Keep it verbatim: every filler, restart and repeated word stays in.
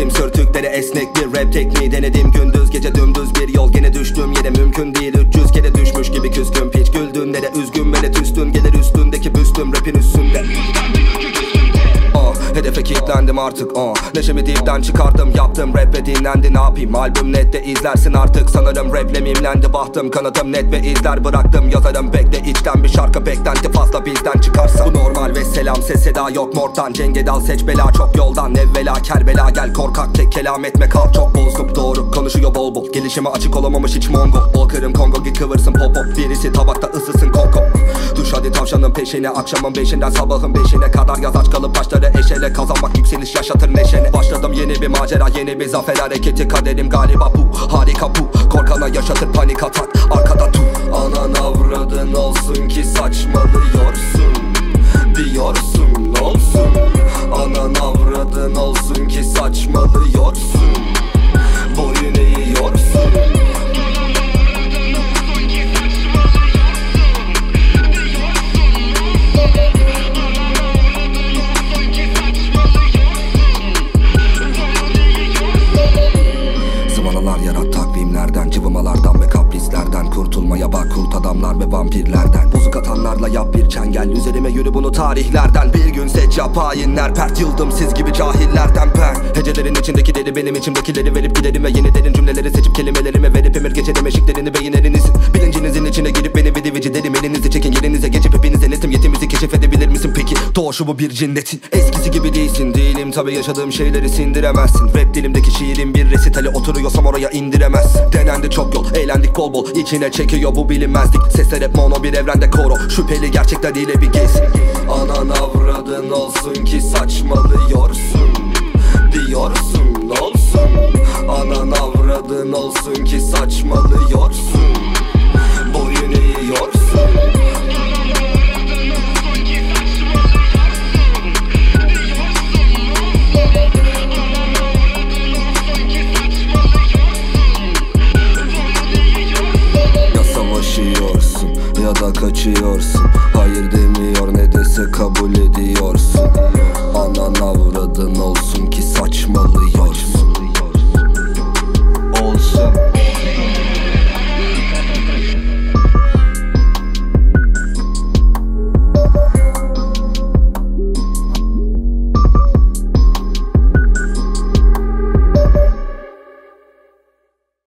İçim sürtüklere esnek bir rap tekniği denedim. Gündüz gece dümdüz bir yol, gene düştüğüm yere mümkün değil. Üç yüz kere düşmüş gibi küskün piç. Güldüğünde de üzgün ve de tüstün. Gelir üstündeki büstüm rapin üstünde. uh, Hedefe kilitlendim artık uh. Neşemi dipten çıkardım, yaptım rap ve dinlendi. Ne yapayım, albüm nette izlersin artık. Sanırım raple mimlendi bahtım. Kanıtım net ve izler bıraktım. Yazarım bekle içten bir şarkı, beklenti fazla bizden çıkarsa. Bu normal ve selam, ses seda yok morgdan. Cenge dal seç bela çok yoldan. Evvela kerbela gel korkak tek kelam etme kal. Çok bozuk doğru konuşuyor bol bol. Gelişime açık olamamış hiç mongol. Bol kırım Kongo git kıvırsın pop pop. Birisi tabakta ısısın koko. Duş hadi tavşanın peşine, akşamın beşinden sabahın beşine kadar yaz aç kalıp başları eşele. Kazanmak yükseliş yaşatır neşene. Başladım yeni bir macera, yeni bir zafer hareketi. Kaderim galiba bu, harika bu. Korkana yaşatır panik atak, arkada tu. Anan avradın olsun ki saçmalıyorsun. Diyorsun olsun. Anan avradın olsun ki saçmalıyorsun. Boyun eğiyorsun. Zıvanalar yarat takvimlerden, cıvımalardan ve kaprislerden. Kurtulmaya bak kurt adamlar ve vampirlerden. Bozuk atanlarla yap bir çengel, üzerime yürü bunu tarihlerden. Bir gün seç yap hainler, pert yıldım siz gibi cahillerden ben. Hecelerin içindekileri benim içimdekileri verip giderim ve yeni derin cümleleri seçip kelimelerime verip emir geçerim eşiklerini beyinlerinizin. Bilincinizin içine girip beni vidi vici derim, elinizi çekin yerinize geçip hepinize netim. Yetimizi keşfedebilir misin peki? Doğuşu bu bir cinnetin. Eskisi gibi değilsin, değilim tabi, yaşadığım şeyleri sindiremezsin. Rap dilimdeki şiirin bir resitali, oturuyorsam oraya indiremezsin. Denendi çok yol, eğlendik bol bol, içine çekiyor bu bilinmezlik. Sesler hep mono bir evrende koro, şüpheli gerçekler ile bir gez. Anan avradın olsun ki saçmalıyorsun. Diyorsun olsun. Anan avradın olsun ki saçmalıyorsun. Boyun eğiyorsun. Ya savaşıyorsun ya da kaçıyorsun. Hayır demiyor, ne dese kabul ediyor.